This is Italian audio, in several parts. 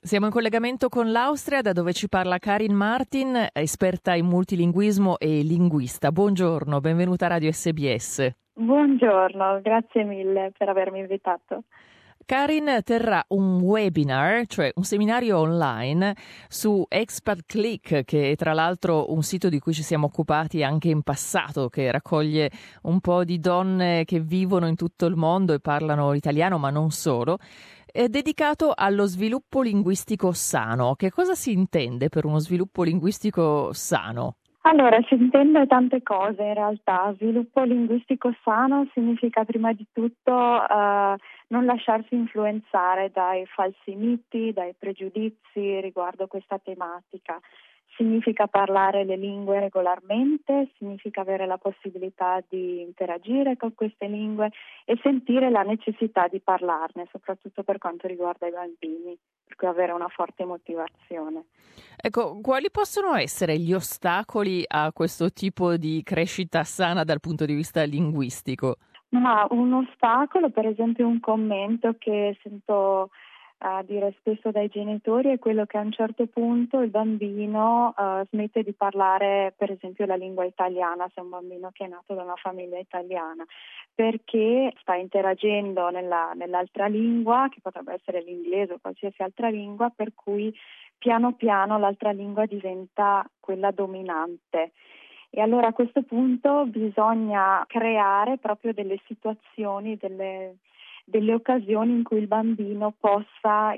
Siamo in collegamento con l'Austria, da dove ci parla Karin Martin, esperta in multilinguismo e linguista. Buongiorno, benvenuta a Radio SBS. Buongiorno, grazie mille per avermi invitato. Karin terrà un webinar, cioè un seminario online, su Expat Click, che è tra l'altro un sito di cui ci siamo occupati anche in passato, che raccoglie un po' di donne che vivono in tutto il mondo e parlano italiano, ma non solo. È dedicato allo sviluppo linguistico sano. Che cosa si intende per uno sviluppo linguistico sano? Allora, si intende tante cose in realtà. Sviluppo linguistico sano significa prima di tutto non lasciarsi influenzare dai falsi miti, dai pregiudizi riguardo questa tematica. Significa parlare le lingue regolarmente, significa avere la possibilità di interagire con queste lingue e sentire la necessità di parlarne, soprattutto per quanto riguarda i bambini, per cui avere una forte motivazione. Ecco, quali possono essere gli ostacoli a questo tipo di crescita sana dal punto di vista linguistico? Ma un ostacolo, per esempio un commento che sento dire spesso dai genitori, è quello che a un certo punto il bambino smette di parlare per esempio la lingua italiana, se è un bambino che è nato da una famiglia italiana, perché sta interagendo nell'altra lingua, che potrebbe essere l'inglese o qualsiasi altra lingua, per cui piano piano l'altra lingua diventa quella dominante. E allora a questo punto bisogna creare proprio delle situazioni, delle occasioni in cui il bambino possa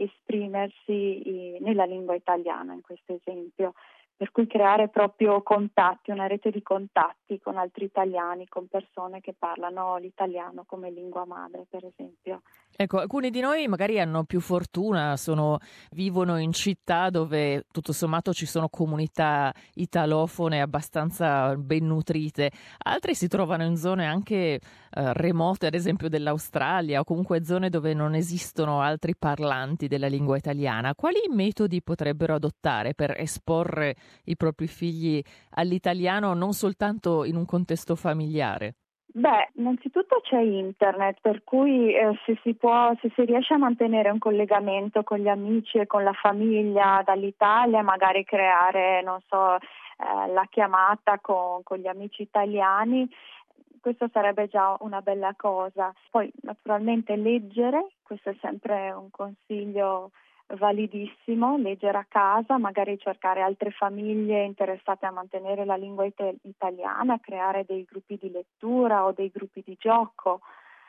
esprimersi nella lingua italiana, in questo esempio. Per cui creare proprio contatti, una rete di contatti con altri italiani, con persone che parlano l'italiano come lingua madre, per esempio. Ecco, alcuni di noi magari hanno più fortuna, vivono in città dove tutto sommato ci sono comunità italofone abbastanza ben nutrite, altri si trovano in zone anche remote, ad esempio dell'Australia, o comunque zone dove non esistono altri parlanti della lingua italiana. Quali metodi potrebbero adottare per esporre i propri figli all'italiano non soltanto in un contesto familiare? Beh, innanzitutto c'è internet, per cui se si riesce a mantenere un collegamento con gli amici e con la famiglia dall'Italia, magari creare, non so, la chiamata con gli amici italiani, questo sarebbe già una bella cosa. Poi naturalmente leggere, questo è sempre un consiglio validissimo, leggere a casa, magari cercare altre famiglie interessate a mantenere la lingua italiana, creare dei gruppi di lettura o dei gruppi di gioco.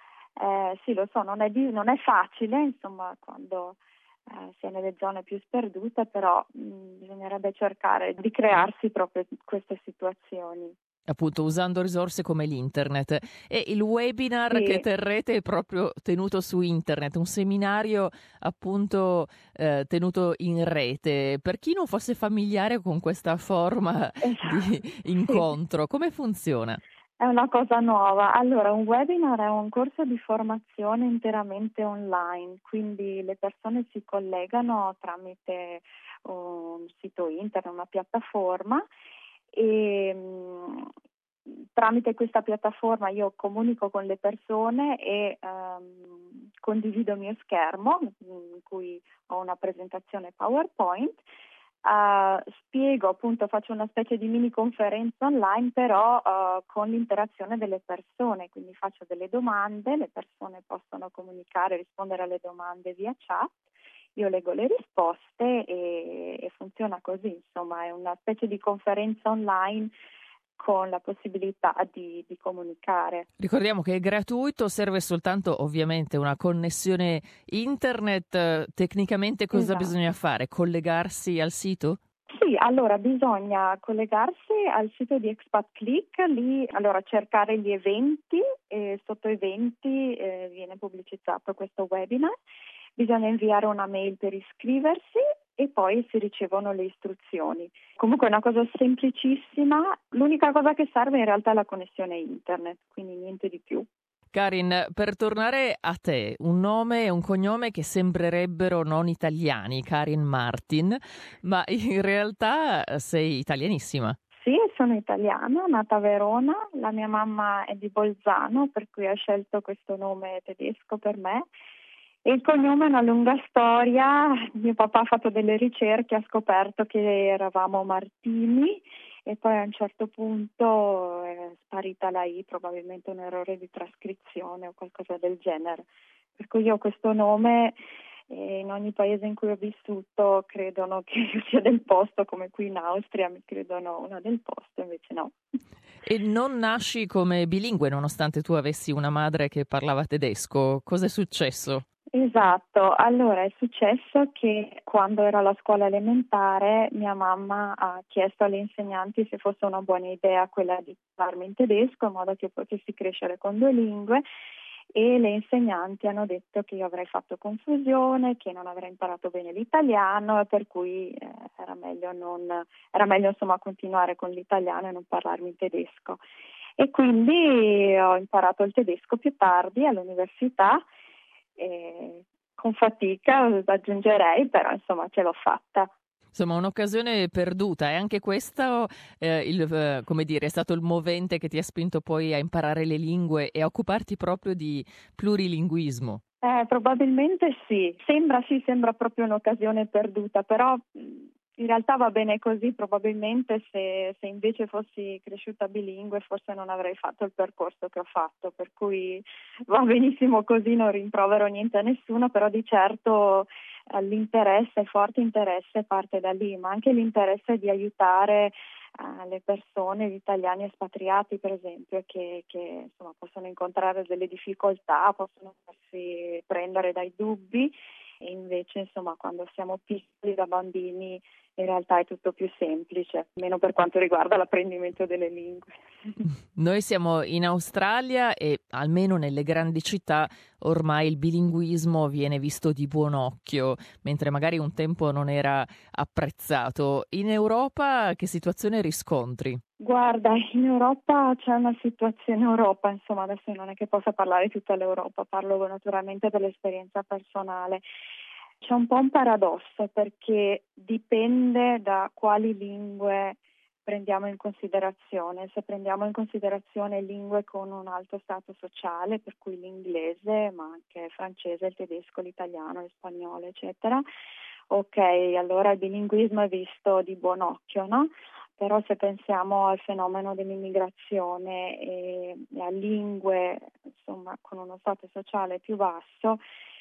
Sì, lo so, non è facile, insomma, quando si è nelle zone più sperdute, però bisognerebbe cercare di crearsi proprio queste situazioni. Appunto, usando risorse come l'internet. E il webinar Sì. che terrete è proprio tenuto su internet, un seminario appunto tenuto in rete. Per chi non fosse familiare con questa forma di incontro, come funziona? È una cosa nuova. Allora, un webinar è un corso di formazione interamente online, quindi le persone si collegano tramite un sito internet, una piattaforma e tramite questa piattaforma io comunico con le persone e condivido il mio schermo in cui ho una presentazione PowerPoint. Spiego, appunto, faccio una specie di mini conferenza online, però con l'interazione delle persone, quindi faccio delle domande, le persone possono comunicare, rispondere alle domande via chat, io leggo le risposte e funziona così, insomma è una specie di conferenza online con la possibilità di comunicare. Ricordiamo che è gratuito, serve soltanto ovviamente una connessione internet. Tecnicamente cosa Esatto. bisogna fare? Collegarsi al sito? Sì, allora bisogna collegarsi al sito di Expat Click, lì allora cercare gli eventi e sotto eventi viene pubblicizzato questo webinar, bisogna inviare una mail per iscriversi e poi si ricevono le istruzioni. Comunque è una cosa semplicissima, l'unica cosa che serve in realtà è la connessione internet, quindi niente di più. Karin, per tornare a te, un nome e un cognome che sembrerebbero non italiani, Karin Martin, ma in realtà sei italianissima. Sì, sono italiana, nata a Verona, la mia mamma è di Bolzano, per cui ha scelto questo nome tedesco per me Il cognome è una lunga storia. Mio papà ha fatto delle ricerche, ha scoperto che eravamo Martini e poi a un certo punto è sparita la I, probabilmente un errore di trascrizione o qualcosa del genere. Per cui io ho questo nome e in ogni paese in cui ho vissuto credono che io sia del posto, come qui in Austria mi credono una del posto, invece no. E non nasci come bilingue, nonostante tu avessi una madre che parlava tedesco. Cos'è successo? Esatto, allora è successo che quando ero alla scuola elementare mia mamma ha chiesto alle insegnanti se fosse una buona idea quella di parlarmi in tedesco in modo che potessi crescere con due lingue e le insegnanti hanno detto che io avrei fatto confusione, che non avrei imparato bene l'italiano e per cui era meglio insomma continuare con l'italiano e non parlarmi in tedesco. E quindi ho imparato il tedesco più tardi all'università con fatica aggiungerei, però insomma ce l'ho fatta. Insomma, un'occasione perduta e anche questo, come dire, è stato il movente che ti ha spinto poi a imparare le lingue e a occuparti proprio di plurilinguismo. Probabilmente sembra proprio un'occasione perduta, però in realtà va bene così, probabilmente se invece fossi cresciuta bilingue forse non avrei fatto il percorso che ho fatto, per cui va benissimo così, non rimprovero niente a nessuno, però di certo l'interesse, il forte interesse parte da lì, ma anche l'interesse di aiutare le persone, gli italiani espatriati per esempio, che insomma, possono incontrare delle difficoltà, possono farsi prendere dai dubbi e invece insomma quando siamo piccoli da bambini in realtà è tutto più semplice, almeno per quanto riguarda l'apprendimento delle lingue. Noi siamo in Australia e almeno nelle grandi città ormai il bilinguismo viene visto di buon occhio, mentre magari un tempo non era apprezzato. In Europa che situazione riscontri? Guarda, in Europa c'è una situazione Europa, insomma adesso non è che possa parlare di tutta l'Europa, parlo naturalmente dell'esperienza personale. C'è un po' un paradosso perché dipende da quali lingue prendiamo in considerazione. Se prendiamo in considerazione lingue con un alto stato sociale, per cui l'inglese, ma anche il francese, il tedesco, l'italiano, il spagnolo, eccetera, ok, allora il bilinguismo è visto di buon occhio, no? Però se pensiamo al fenomeno dell'immigrazione e a lingue, insomma, con uno stato sociale più basso,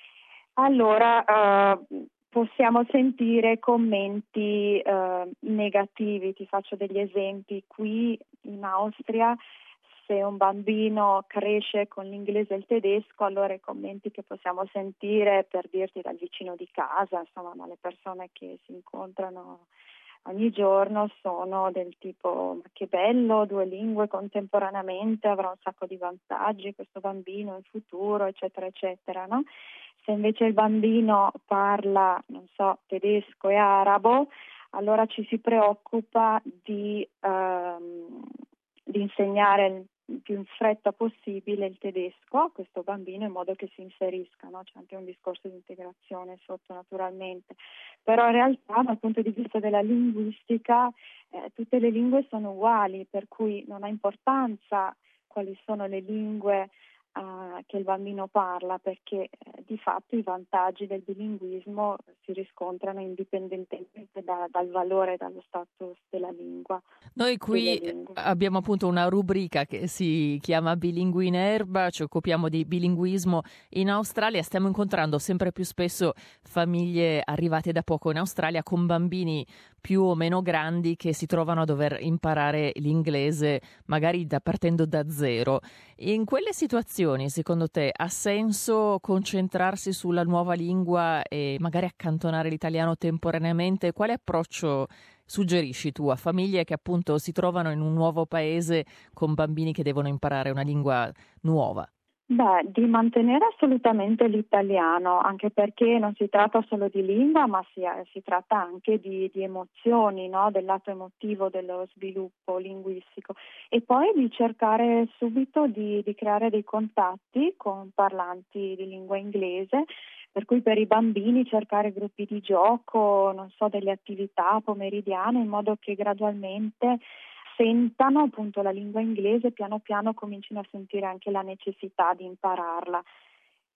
allora possiamo sentire commenti negativi. Ti faccio degli esempi. Qui in Austria, se un bambino cresce con l'inglese e il tedesco, allora i commenti che possiamo sentire, per dirti dal vicino di casa, insomma, le persone che si incontrano ogni giorno sono del tipo: ma che bello, due lingue contemporaneamente, avrà un sacco di vantaggi questo bambino in futuro, eccetera, eccetera, no? Se invece il bambino parla, non so, tedesco e arabo, allora ci si preoccupa di insegnare il più in fretta possibile il tedesco a questo bambino in modo che si inserisca, no? C'è anche un discorso di integrazione sotto naturalmente, però in realtà dal punto di vista della linguistica tutte le lingue sono uguali, per cui non ha importanza quali sono le lingue che il bambino parla, perché di fatto i vantaggi del bilinguismo si riscontrano indipendentemente dal valore e dallo status della lingua. Noi qui abbiamo appunto una rubrica che si chiama Bilingui in Erba, ci occupiamo di bilinguismo in Australia, stiamo incontrando sempre più spesso famiglie arrivate da poco in Australia con bambini più o meno grandi che si trovano a dover imparare l'inglese magari partendo da zero. In quelle situazioni, secondo te, ha senso concentrarsi sulla nuova lingua e magari accantonare l'italiano temporaneamente? Quale approccio suggerisci tu a famiglie che appunto si trovano in un nuovo paese con bambini che devono imparare una lingua nuova? Beh, di mantenere assolutamente l'italiano, anche perché non si tratta solo di lingua, ma si tratta anche di emozioni, no? Del lato emotivo dello sviluppo linguistico. E poi di cercare subito di creare dei contatti con parlanti di lingua inglese, per cui per i bambini cercare gruppi di gioco, non so, delle attività pomeridiane, in modo che gradualmente sentano appunto la lingua inglese, piano piano comincino a sentire anche la necessità di impararla.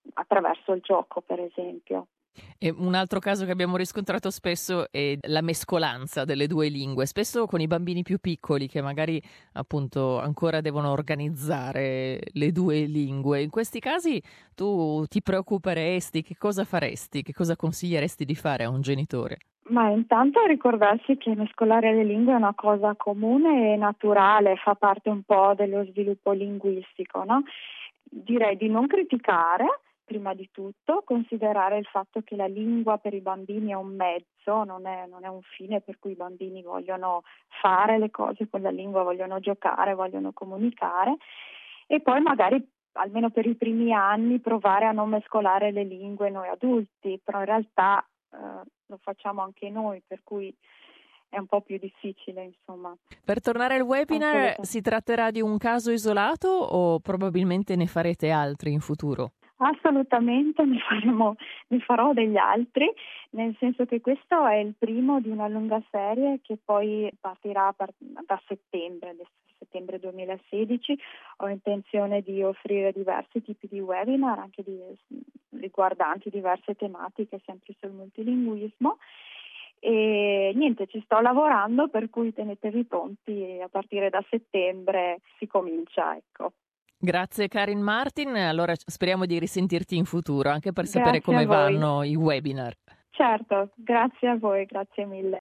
attraverso il gioco, per esempio. E un altro caso che abbiamo riscontrato spesso è la mescolanza delle due lingue, spesso con i bambini più piccoli che magari appunto ancora devono organizzare le due lingue. In questi casi tu ti preoccuperesti, che cosa faresti, che cosa consiglieresti di fare a un genitore? Ma intanto ricordarsi che mescolare le lingue è una cosa comune e naturale, fa parte un po' dello sviluppo linguistico, no? Direi di non criticare, prima di tutto, considerare il fatto che la lingua per i bambini è un mezzo, non è un fine, per cui i bambini vogliono fare le cose con la lingua, vogliono giocare, vogliono comunicare, e poi magari almeno per i primi anni provare a non mescolare le lingue noi adulti, però in realtà lo facciamo anche noi, per cui è un po' più difficile, insomma. Per tornare al webinar, si tratterà di un caso isolato o probabilmente ne farete altri in futuro? Assolutamente, ne farò degli altri, nel senso che questo è il primo di una lunga serie che poi partirà da settembre 2016. Ho intenzione di offrire diversi tipi di webinar, anche riguardanti diverse tematiche, sempre sul multilinguismo. E niente, ci sto lavorando, per cui tenetevi pronti e a partire da settembre si comincia, ecco. Grazie Karin Martin, allora speriamo di risentirti in futuro anche per sapere Grazie come a voi. vanno i webinar. Certo, grazie a voi, grazie mille.